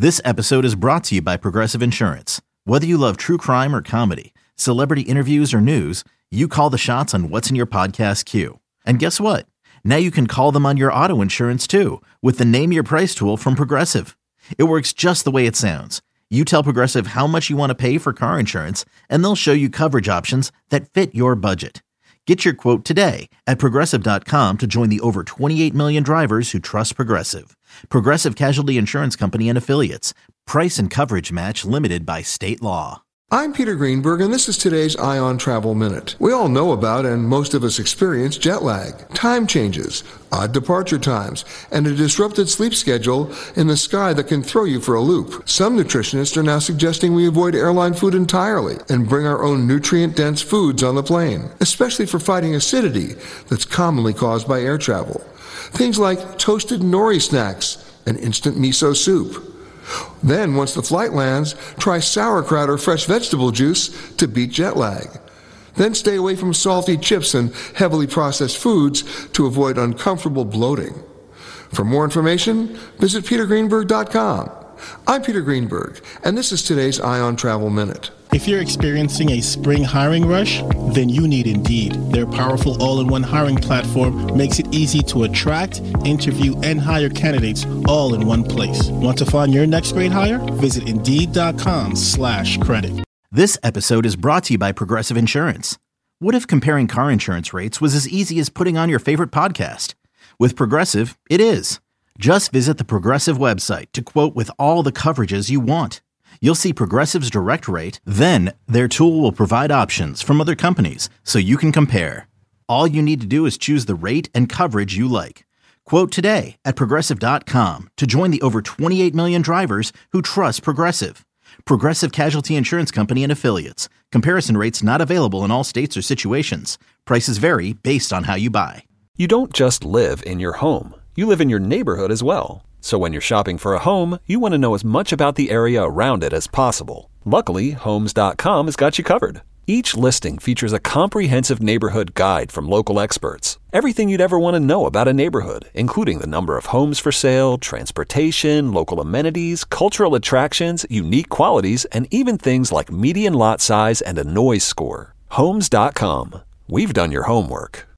This episode is brought to you by Progressive Insurance. Whether you love true crime or comedy, celebrity interviews or news, you call the shots on what's in your podcast queue. And guess what? Now you can call them on your auto insurance too with the Name Your Price tool from Progressive. It works just the way it sounds. You tell Progressive how much you want to pay for car insurance, and they'll show you coverage options that fit your budget. Get your quote today at Progressive.com to join the over 28 million drivers who trust Progressive. Progressive Casualty Insurance Company and Affiliates. Price and coverage match limited by state law. I'm Peter Greenberg, and this is today's Ion Travel Minute. We all know about, and most of us experience, jet lag, time changes, odd departure times, and a disrupted sleep schedule in the sky that can throw you for a loop. Some nutritionists are now suggesting we avoid airline food entirely and bring our own nutrient-dense foods on the plane, especially for fighting acidity that's commonly caused by air travel. Things like toasted nori snacks and instant miso soup. Then, once the flight lands, try sauerkraut or fresh vegetable juice to beat jet lag. Then stay away from salty chips and heavily processed foods to avoid uncomfortable bloating. For more information, visit petergreenberg.com. I'm Peter Greenberg, and this is today's Ion Travel Minute. If you're experiencing a spring hiring rush, then you need Indeed. Their powerful all-in-one hiring platform makes it easy to attract, interview, and hire candidates all in one place. Want to find your next great hire? Visit Indeed.com/credit. This episode is brought to you by Progressive Insurance. What if comparing car insurance rates was as easy as putting on your favorite podcast? With Progressive, it is. Just visit the Progressive website to quote with all the coverages you want. You'll see Progressive's direct rate, then their tool will provide options from other companies so you can compare. All you need to do is choose the rate and coverage you like. Quote today at Progressive.com to join the over 28 million drivers who trust Progressive. Progressive Casualty Insurance Company and Affiliates. Comparison rates not available in all states or situations. Prices vary based on how you buy. You don't just live in your home. You live in your neighborhood as well. So when you're shopping for a home, you want to know as much about the area around it as possible. Luckily, Homes.com has got you covered. Each listing features a comprehensive neighborhood guide from local experts. Everything you'd ever want to know about a neighborhood, including the number of homes for sale, transportation, local amenities, cultural attractions, unique qualities, and even things like median lot size and a noise score. Homes.com. We've done your homework.